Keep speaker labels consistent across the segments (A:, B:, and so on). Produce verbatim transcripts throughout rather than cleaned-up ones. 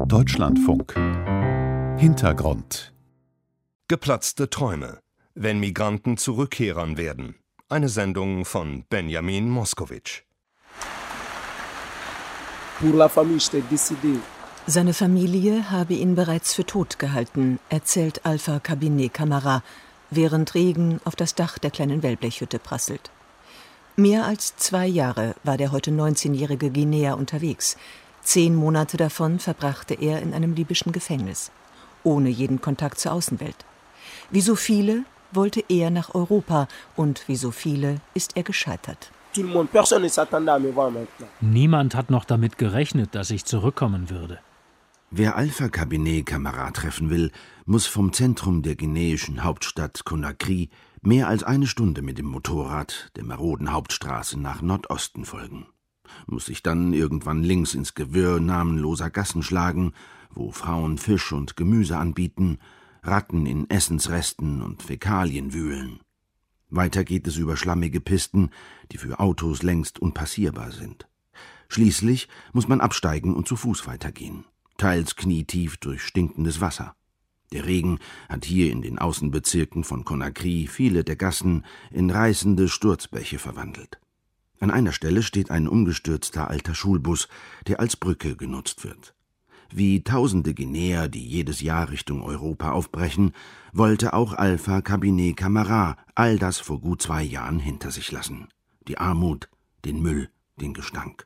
A: Deutschlandfunk. Hintergrund.
B: Geplatzte Träume, wenn Migranten zu Rückkehrern werden. Eine Sendung von Benjamin Moskowitsch.
C: Seine Familie habe ihn bereits für tot gehalten, erzählt Alpha Kabiné Camara, während Regen auf das Dach der kleinen Wellblechhütte prasselt. Mehr als zwei Jahre war der heute neunzehnjährige Guineer unterwegs. Zehn Monate davon verbrachte er in einem libyschen Gefängnis, ohne jeden Kontakt zur Außenwelt. Wie so viele wollte er nach Europa und wie so viele ist er gescheitert.
D: Niemand hat noch damit gerechnet, dass ich zurückkommen würde.
E: Wer Alpha Kabiné Camara treffen will, muss vom Zentrum der guineischen Hauptstadt Conakry mehr als eine Stunde mit dem Motorrad der maroden Hauptstraße nach Nordosten folgen. Muss sich dann irgendwann links ins Gewirr namenloser Gassen schlagen, wo Frauen Fisch und Gemüse anbieten, Ratten in Essensresten und Fäkalien wühlen. Weiter geht es über schlammige Pisten, die für Autos längst unpassierbar sind. Schließlich muss man absteigen und zu Fuß weitergehen, teils knietief durch stinkendes Wasser. Der Regen hat hier in den Außenbezirken von Conakry viele der Gassen in reißende Sturzbäche verwandelt. An einer Stelle steht ein umgestürzter alter Schulbus, der als Brücke genutzt wird. Wie tausende Guineer, die jedes Jahr Richtung Europa aufbrechen, wollte auch Alpha Kabiné Camara all das vor gut zwei Jahren hinter sich lassen. Die Armut, den Müll, den Gestank.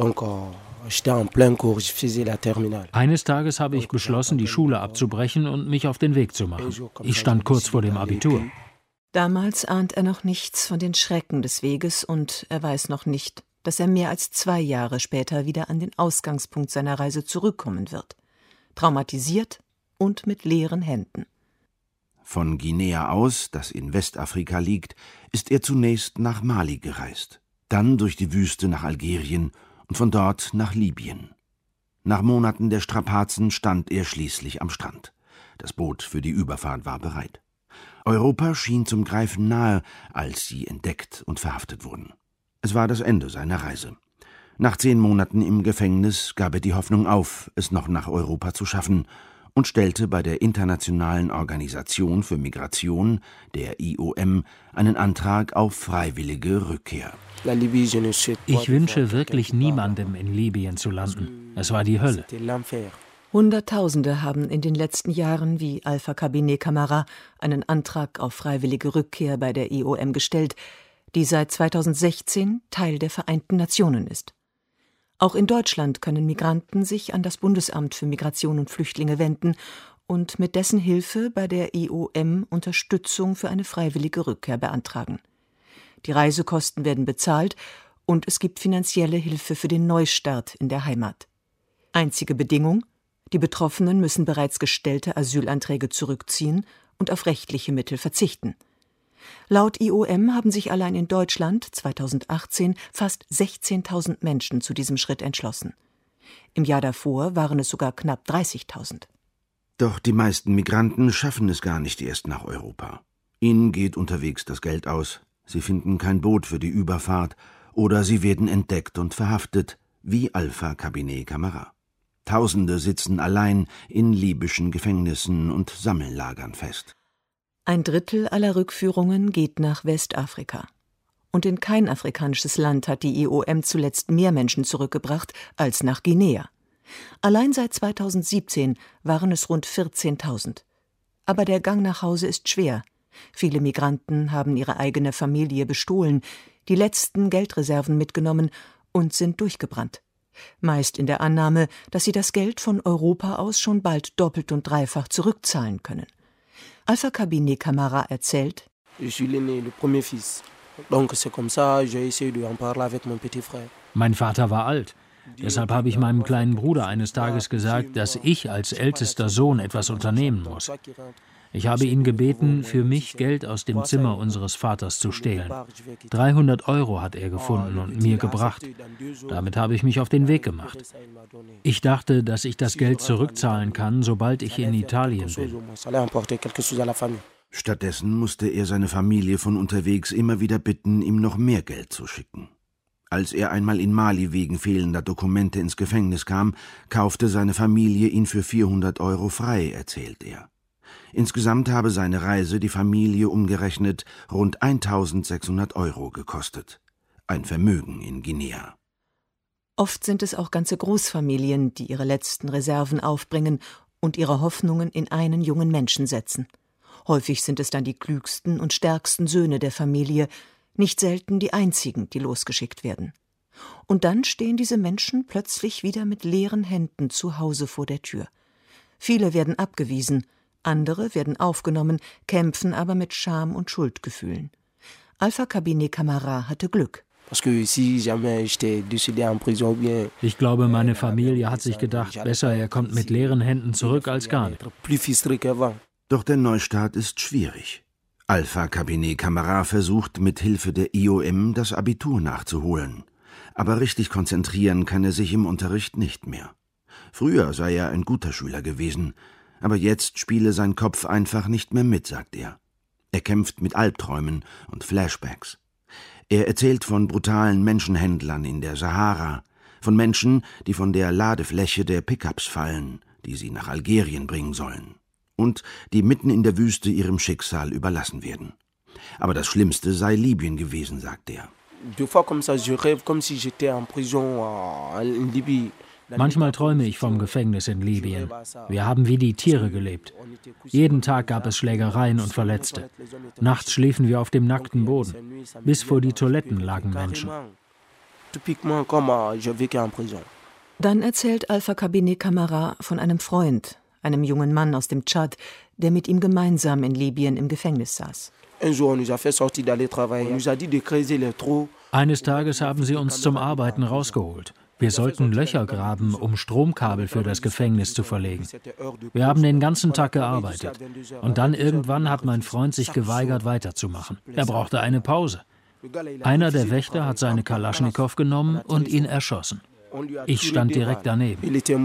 D: Eines Tages habe ich beschlossen, die Schule abzubrechen und mich auf den Weg zu machen. Ich stand kurz vor dem Abitur.
C: Damals ahnt er noch nichts von den Schrecken des Weges und er weiß noch nicht, dass er mehr als zwei Jahre später wieder an den Ausgangspunkt seiner Reise zurückkommen wird. Traumatisiert und mit leeren Händen.
E: Von Guinea aus, das in Westafrika liegt, ist er zunächst nach Mali gereist, dann durch die Wüste nach Algerien und von dort nach Libyen. Nach Monaten der Strapazen stand er schließlich am Strand. Das Boot für die Überfahrt war bereit. Europa schien zum Greifen nahe, als sie entdeckt und verhaftet wurden. Es war das Ende seiner Reise. Nach zehn Monaten im Gefängnis gab er die Hoffnung auf, es noch nach Europa zu schaffen und stellte bei der Internationalen Organisation für Migration, der I O M, einen Antrag auf freiwillige Rückkehr.
D: Ich wünsche wirklich niemandem in Libyen zu landen. Es war die Hölle.
C: Hunderttausende haben in den letzten Jahren wie Alpha Kabiné Camara einen Antrag auf freiwillige Rückkehr bei der I O M gestellt, die seit zweitausendsechzehn Teil der Vereinten Nationen ist. Auch in Deutschland können Migranten sich an das Bundesamt für Migration und Flüchtlinge wenden und mit dessen Hilfe bei der I O M Unterstützung für eine freiwillige Rückkehr beantragen. Die Reisekosten werden bezahlt und es gibt finanzielle Hilfe für den Neustart in der Heimat. Einzige Bedingung: Die Betroffenen müssen bereits gestellte Asylanträge zurückziehen und auf rechtliche Mittel verzichten. Laut I O M haben sich allein in Deutschland zweitausendachtzehn fast sechzehntausend Menschen zu diesem Schritt entschlossen. Im Jahr davor waren es sogar knapp dreißigtausend.
E: Doch die meisten Migranten schaffen es gar nicht erst nach Europa. Ihnen geht unterwegs das Geld aus, sie finden kein Boot für die Überfahrt oder sie werden entdeckt und verhaftet, wie Alpha Kabiné Camara. Tausende sitzen allein in libyschen Gefängnissen und Sammellagern fest.
C: Ein Drittel aller Rückführungen geht nach Westafrika. Und in kein afrikanisches Land hat die I O M zuletzt mehr Menschen zurückgebracht als nach Guinea. Allein seit zweitausendsiebzehn waren es rund vierzehntausend. Aber der Gang nach Hause ist schwer. Viele Migranten haben ihre eigene Familie bestohlen, die letzten Geldreserven mitgenommen und sind durchgebrannt. Meist in der Annahme, dass sie das Geld von Europa aus schon bald doppelt und dreifach zurückzahlen können. Alpha Kabiné Camara erzählt:
D: Mein Vater war alt. Deshalb habe ich meinem kleinen Bruder eines Tages gesagt, dass ich als ältester Sohn etwas unternehmen muss. Ich habe ihn gebeten, für mich Geld aus dem Zimmer unseres Vaters zu stehlen. dreihundert Euro hat er gefunden und mir gebracht. Damit habe ich mich auf den Weg gemacht. Ich dachte, dass ich das Geld zurückzahlen kann, sobald ich in Italien bin.
E: Stattdessen musste er seine Familie von unterwegs immer wieder bitten, ihm noch mehr Geld zu schicken. Als er einmal in Mali wegen fehlender Dokumente ins Gefängnis kam, kaufte seine Familie ihn für vierhundert Euro frei, erzählt er. Insgesamt habe seine Reise die Familie umgerechnet rund eintausendsechshundert Euro gekostet. Ein Vermögen in Guinea.
C: Oft sind es auch ganze Großfamilien, die ihre letzten Reserven aufbringen und ihre Hoffnungen in einen jungen Menschen setzen. Häufig sind es dann die klügsten und stärksten Söhne der Familie, nicht selten die einzigen, die losgeschickt werden. Und dann stehen diese Menschen plötzlich wieder mit leeren Händen zu Hause vor der Tür. Viele werden abgewiesen, andere werden aufgenommen, kämpfen aber mit Scham und Schuldgefühlen. Alpha Kabiné Camara hatte Glück.
D: Ich glaube, meine Familie hat sich gedacht, besser er kommt mit leeren Händen zurück als gar nicht.
E: Doch der Neustart ist schwierig. Alpha Kabiné Camara versucht mit Hilfe der I O M das Abitur nachzuholen. Aber richtig konzentrieren kann er sich im Unterricht nicht mehr. Früher sei er ein guter Schüler gewesen, aber jetzt spiele sein Kopf einfach nicht mehr mit, sagt er. Er kämpft mit Albträumen und Flashbacks. Er erzählt von brutalen Menschenhändlern in der Sahara, von Menschen, die von der Ladefläche der Pickups fallen, die sie nach Algerien bringen sollen, und die mitten in der Wüste ihrem Schicksal überlassen werden. Aber das Schlimmste sei Libyen gewesen, sagt er.
D: Manchmal träume ich vom Gefängnis in Libyen. Wir haben wie die Tiere gelebt. Jeden Tag gab es Schlägereien und Verletzte. Nachts schliefen wir auf dem nackten Boden. Bis vor die Toiletten lagen Menschen.
C: Dann erzählt Alpha Kabiné Camara von einem Freund, einem jungen Mann aus dem Tschad, der mit ihm gemeinsam in Libyen im Gefängnis saß.
D: Eines Tages haben sie uns zum Arbeiten rausgeholt. Wir sollten Löcher graben, um Stromkabel für das Gefängnis zu verlegen. Wir haben den ganzen Tag gearbeitet. Und dann irgendwann hat mein Freund sich geweigert, weiterzumachen. Er brauchte eine Pause. Einer der Wächter hat seine Kalaschnikow genommen und ihn erschossen. Ich stand direkt daneben.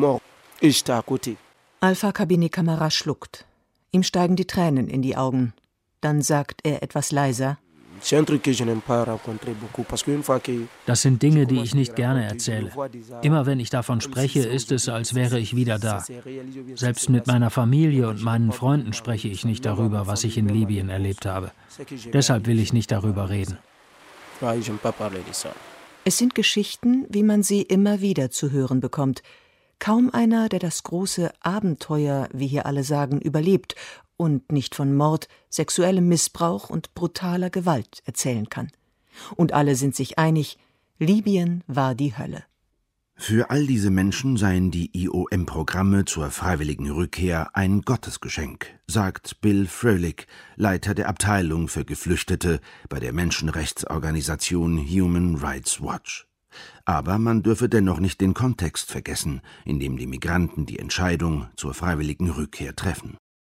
C: Alpha Kabiné Camara schluckt. Ihm steigen die Tränen in die Augen. Dann sagt er etwas leiser:
D: Das sind Dinge, die ich nicht gerne erzähle. Immer wenn ich davon spreche, ist es, als wäre ich wieder da. Selbst mit meiner Familie und meinen Freunden spreche ich nicht darüber, was ich in Libyen erlebt habe. Deshalb will ich nicht darüber reden.
C: Es sind Geschichten, wie man sie immer wieder zu hören bekommt. Kaum einer, der das große Abenteuer, wie hier alle sagen, überlebt und nicht von Mord, sexuellem Missbrauch und brutaler Gewalt erzählen kann. Und alle sind sich einig, Libyen war die Hölle.
E: Für all diese Menschen seien die I O M-Programme zur freiwilligen Rückkehr ein Gottesgeschenk, sagt Bill Fröhlich, Leiter der Abteilung für Geflüchtete bei der Menschenrechtsorganisation Human Rights Watch. Aber man dürfe dennoch nicht den Kontext vergessen, in dem die Migranten die Entscheidung zur freiwilligen Rückkehr treffen.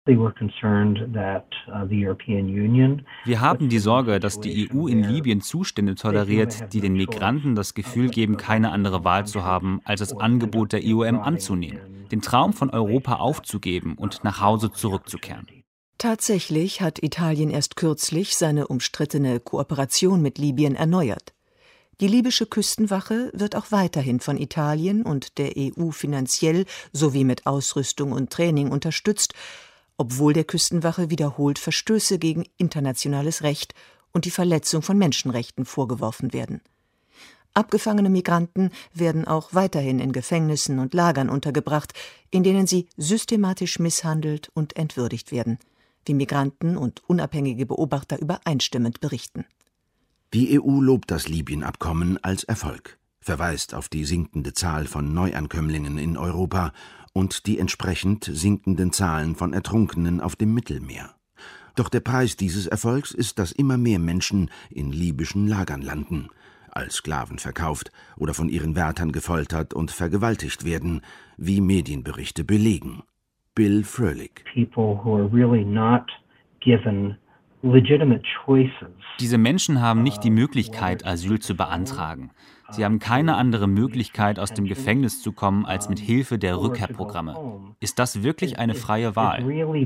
F: Wir haben die Sorge, dass die E U in Libyen Zustände toleriert, die den Migranten das Gefühl geben, keine andere Wahl zu haben, als das Angebot der I O M anzunehmen, den Traum von Europa aufzugeben und nach Hause zurückzukehren.
C: Tatsächlich hat Italien erst kürzlich seine umstrittene Kooperation mit Libyen erneuert. Die libysche Küstenwache wird auch weiterhin von Italien und der E U finanziell sowie mit Ausrüstung und Training unterstützt, obwohl der Küstenwache wiederholt Verstöße gegen internationales Recht und die Verletzung von Menschenrechten vorgeworfen werden. Abgefangene Migranten werden auch weiterhin in Gefängnissen und Lagern untergebracht, in denen sie systematisch misshandelt und entwürdigt werden, wie Migranten und unabhängige Beobachter übereinstimmend berichten.
E: Die E U lobt das Libyen-Abkommen als Erfolg, verweist auf die sinkende Zahl von Neuankömmlingen in Europa und die entsprechend sinkenden Zahlen von Ertrunkenen auf dem Mittelmeer. Doch der Preis dieses Erfolgs ist, dass immer mehr Menschen in libyschen Lagern landen, als Sklaven verkauft oder von ihren Wärtern gefoltert und vergewaltigt werden, wie Medienberichte belegen. Bill Fröhlich.
G: People who are really not given
F: Diese Menschen haben nicht die Möglichkeit, Asyl zu beantragen. Sie haben keine andere Möglichkeit, aus dem Gefängnis zu kommen, als mit Hilfe der Rückkehrprogramme. Ist das wirklich eine freie Wahl?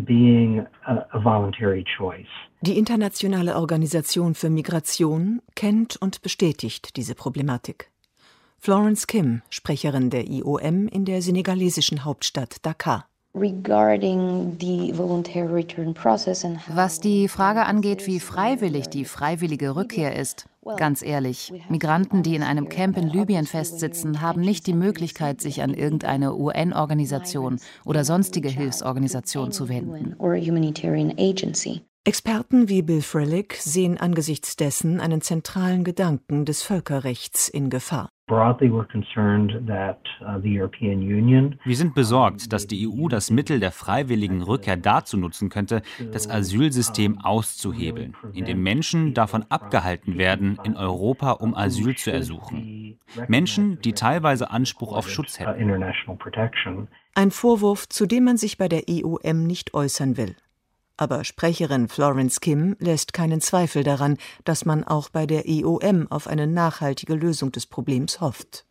C: Die Internationale Organisation für Migration kennt und bestätigt diese Problematik. Florence Kim, Sprecherin der I O M in der senegalesischen Hauptstadt Dakar.
G: Was die Frage angeht, wie freiwillig die freiwillige Rückkehr ist, ganz ehrlich, Migranten, die in einem Camp in Libyen festsitzen, haben nicht die Möglichkeit, sich an irgendeine U N-Organisation oder sonstige Hilfsorganisation zu wenden.
C: Experten wie Bill Frelick sehen angesichts dessen einen zentralen Gedanken des Völkerrechts in Gefahr.
F: Wir sind besorgt, dass die E U das Mittel der freiwilligen Rückkehr dazu nutzen könnte, das Asylsystem auszuhebeln, indem Menschen davon abgehalten werden, in Europa um Asyl zu ersuchen. Menschen, die teilweise Anspruch auf Schutz hätten.
C: Ein Vorwurf, zu dem man sich bei der I O M nicht äußern will. Aber Sprecherin Florence Kim lässt keinen Zweifel daran, dass man auch bei der I O M auf eine nachhaltige Lösung des Problems hofft.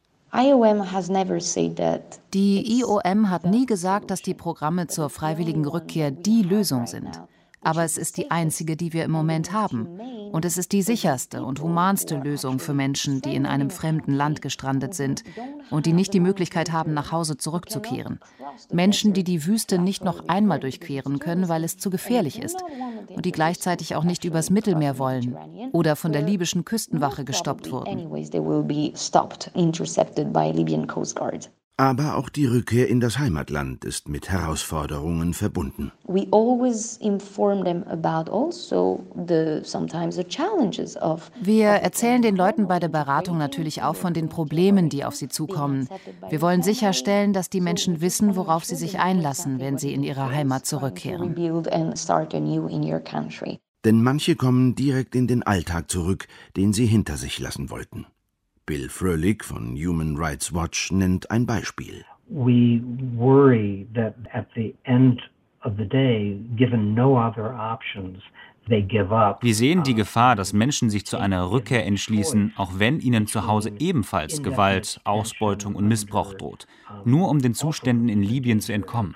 G: Die I O M hat nie gesagt, dass die Programme zur freiwilligen Rückkehr die Lösung sind. Aber es ist die einzige, die wir im Moment haben. Und es ist die sicherste und humanste Lösung für Menschen, die in einem fremden Land gestrandet sind und die nicht die Möglichkeit haben, nach Hause zurückzukehren. Menschen, die die Wüste nicht noch einmal durchqueren können, weil es zu gefährlich ist. Und die gleichzeitig auch nicht übers Mittelmeer wollen oder von der libyschen Küstenwache gestoppt wurden.
E: Aber auch die Rückkehr in das Heimatland ist mit Herausforderungen verbunden.
G: Wir erzählen den Leuten bei der Beratung natürlich auch von den Problemen, die auf sie zukommen. Wir wollen sicherstellen, dass die Menschen wissen, worauf sie sich einlassen, wenn sie in ihre Heimat zurückkehren.
E: Denn manche kommen direkt in den Alltag zurück, den sie hinter sich lassen wollten. Bill Frelick von Human Rights Watch nennt ein Beispiel.
H: We worry that at the end of the day, given no other options, they give up.
F: Wir sehen die Gefahr, dass Menschen sich zu einer Rückkehr entschließen, auch wenn ihnen zu Hause ebenfalls Gewalt, Ausbeutung und Missbrauch droht, nur um den Zuständen in Libyen zu entkommen.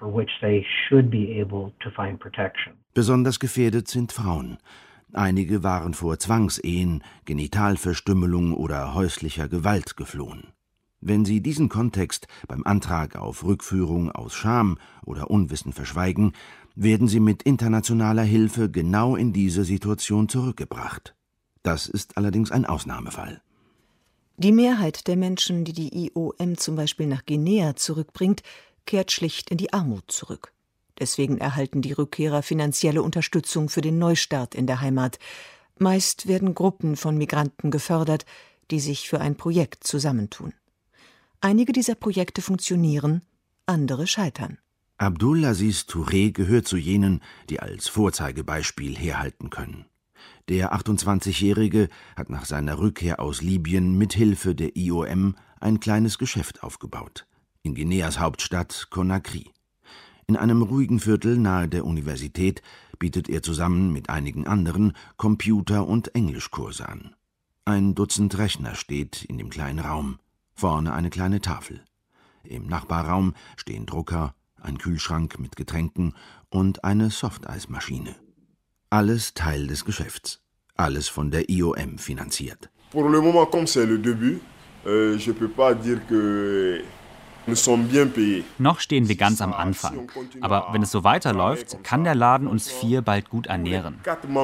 E: Besonders gefährdet sind Frauen. Einige waren vor Zwangsehen, Genitalverstümmelung oder häuslicher Gewalt geflohen. Wenn sie diesen Kontext beim Antrag auf Rückführung aus Scham oder Unwissen verschweigen, werden sie mit internationaler Hilfe genau in diese Situation zurückgebracht. Das ist allerdings ein Ausnahmefall.
C: Die Mehrheit der Menschen, die die I O M zum Beispiel nach Guinea zurückbringt, kehrt schlicht in die Armut zurück. Deswegen erhalten die Rückkehrer finanzielle Unterstützung für den Neustart in der Heimat. Meist werden Gruppen von Migranten gefördert, die sich für ein Projekt zusammentun. Einige dieser Projekte funktionieren, andere scheitern.
E: Abdulaziz Touré gehört zu jenen, die als Vorzeigebeispiel herhalten können. Der achtundzwanzigjährige hat nach seiner Rückkehr aus Libyen mit Hilfe der I O M ein kleines Geschäft aufgebaut, in Guineas Hauptstadt Conakry. In einem ruhigen Viertel nahe der Universität bietet er zusammen mit einigen anderen Computer- und Englischkurse an. Ein Dutzend Rechner steht in dem kleinen Raum, vorne eine kleine Tafel. Im Nachbarraum stehen Drucker, ein Kühlschrank mit Getränken und eine Softeismaschine. Alles Teil des Geschäfts, alles von der I O M finanziert.
I: Pour le moment, comme c'est le début, euh, je peux pas dire que
F: Noch stehen wir ganz am Anfang. Aber wenn es so weiterläuft, kann der Laden uns vier bald gut ernähren.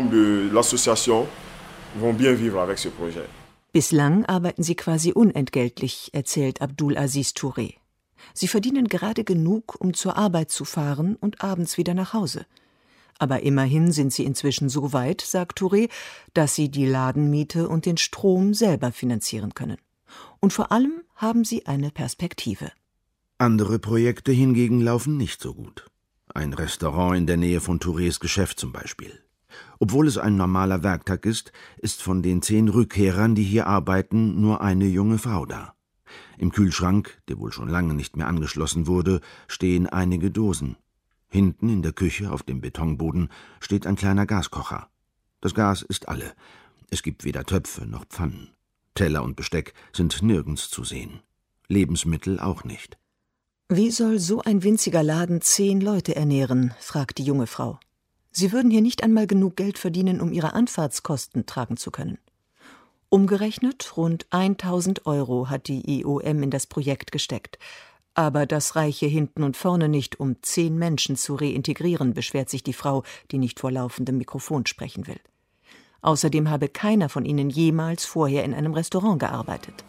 C: Bislang arbeiten sie quasi unentgeltlich, erzählt Abdulaziz Touré. Sie verdienen gerade genug, um zur Arbeit zu fahren und abends wieder nach Hause. Aber immerhin sind sie inzwischen so weit, sagt Touré, dass sie die Ladenmiete und den Strom selber finanzieren können. Und vor allem haben sie eine Perspektive.
E: Andere Projekte hingegen laufen nicht so gut. Ein Restaurant in der Nähe von Tourés Geschäft zum Beispiel. Obwohl es ein normaler Werktag ist, ist von den zehn Rückkehrern, die hier arbeiten, nur eine junge Frau da. Im Kühlschrank, der wohl schon lange nicht mehr angeschlossen wurde, stehen einige Dosen. Hinten in der Küche auf dem Betonboden steht ein kleiner Gaskocher. Das Gas ist alle. Es gibt weder Töpfe noch Pfannen. Teller und Besteck sind nirgends zu sehen. Lebensmittel auch nicht.
C: Wie soll so ein winziger Laden zehn Leute ernähren, fragt die junge Frau. Sie würden hier nicht einmal genug Geld verdienen, um ihre Anfahrtskosten tragen zu können. Umgerechnet rund tausend Euro hat die I O M in das Projekt gesteckt. Aber das reiche hinten und vorne nicht, um zehn Menschen zu reintegrieren, beschwert sich die Frau, die nicht vor laufendem Mikrofon sprechen will. Außerdem habe keiner von ihnen jemals vorher in einem Restaurant gearbeitet.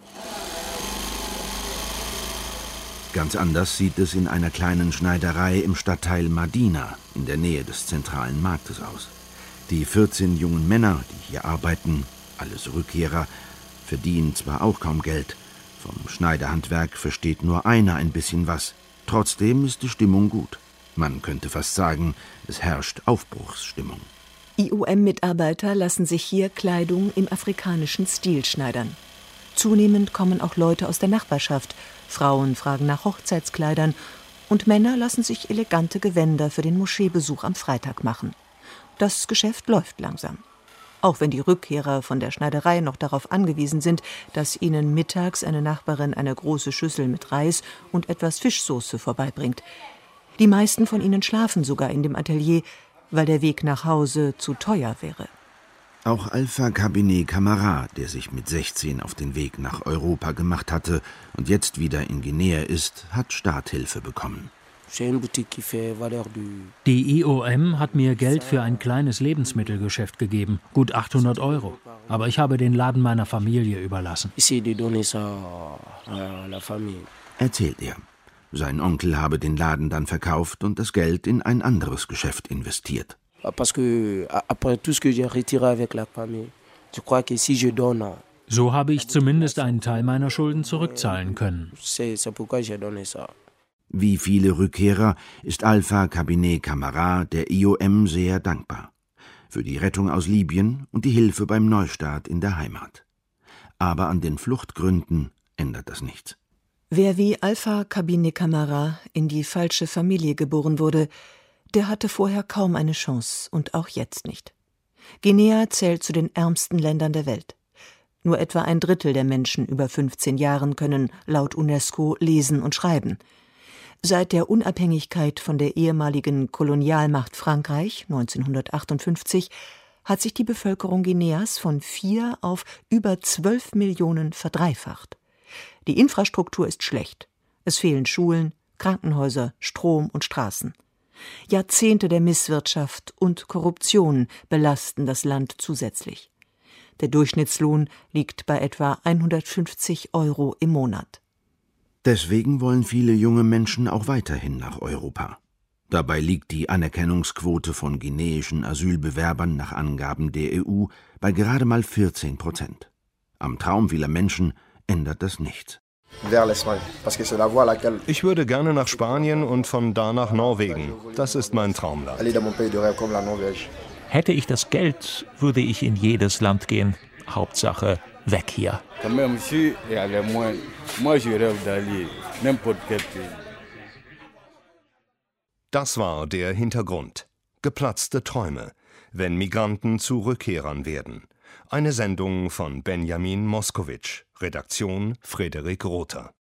E: Ganz anders sieht es in einer kleinen Schneiderei im Stadtteil Madina in der Nähe des zentralen Marktes aus. Die vierzehn jungen Männer, die hier arbeiten, alles Rückkehrer, verdienen zwar auch kaum Geld. Vom Schneiderhandwerk versteht nur einer ein bisschen was. Trotzdem ist die Stimmung gut. Man könnte fast sagen, es herrscht Aufbruchsstimmung.
C: I O M-Mitarbeiter lassen sich hier Kleidung im afrikanischen Stil schneidern. Zunehmend kommen auch Leute aus der Nachbarschaft. Frauen fragen nach Hochzeitskleidern und Männer lassen sich elegante Gewänder für den Moscheebesuch am Freitag machen. Das Geschäft läuft langsam. Auch wenn die Rückkehrer von der Schneiderei noch darauf angewiesen sind, dass ihnen mittags eine Nachbarin eine große Schüssel mit Reis und etwas Fischsoße vorbeibringt. Die meisten von ihnen schlafen sogar in dem Atelier, weil der Weg nach Hause zu teuer wäre.
E: Auch Alpha Cabinet Camara, der sich mit sechzehn auf den Weg nach Europa gemacht hatte und jetzt wieder in Guinea ist, hat Starthilfe bekommen.
D: Die I O M hat mir Geld für ein kleines Lebensmittelgeschäft gegeben, gut achthundert Euro. Aber ich habe den Laden meiner Familie überlassen.
E: Erzählt er. Sein Onkel habe den Laden dann verkauft und das Geld in ein anderes Geschäft investiert.
D: So habe ich zumindest einen Teil meiner Schulden zurückzahlen können.
E: Wie viele Rückkehrer ist Alpha Cabinet Camara der I O M sehr dankbar. Für die Rettung aus Libyen und die Hilfe beim Neustart in der Heimat. Aber an den Fluchtgründen ändert das nichts.
C: Wer wie Alpha Cabinet Camara in die falsche Familie geboren wurde, der hatte vorher kaum eine Chance und auch jetzt nicht. Guinea zählt zu den ärmsten Ländern der Welt. Nur etwa ein Drittel der Menschen über fünfzehn Jahren können laut UNESCO lesen und schreiben. Seit der Unabhängigkeit von der ehemaligen Kolonialmacht Frankreich neunzehnhundertachtundfünfzig hat sich die Bevölkerung Guineas von vier auf über zwölf Millionen verdreifacht. Die Infrastruktur ist schlecht. Es fehlen Schulen, Krankenhäuser, Strom und Straßen. Jahrzehnte der Misswirtschaft und Korruption belasten das Land zusätzlich. Der Durchschnittslohn liegt bei etwa hundertfünfzig Euro im Monat.
E: Deswegen wollen viele junge Menschen auch weiterhin nach Europa. Dabei liegt die Anerkennungsquote von guineischen Asylbewerbern nach Angaben der E U bei gerade mal vierzehn Prozent. Am Traum vieler Menschen ändert das nichts.
B: Ich würde gerne nach Spanien und von da nach Norwegen. Das ist mein Traumland.
J: Hätte ich das Geld, würde ich in jedes Land gehen. Hauptsache weg hier.
B: Das war der Hintergrund. Geplatzte Träume, wenn Migranten zu Rückkehrern werden. Eine Sendung von Benjamin Moskowitsch. Redaktion Frederik Rother.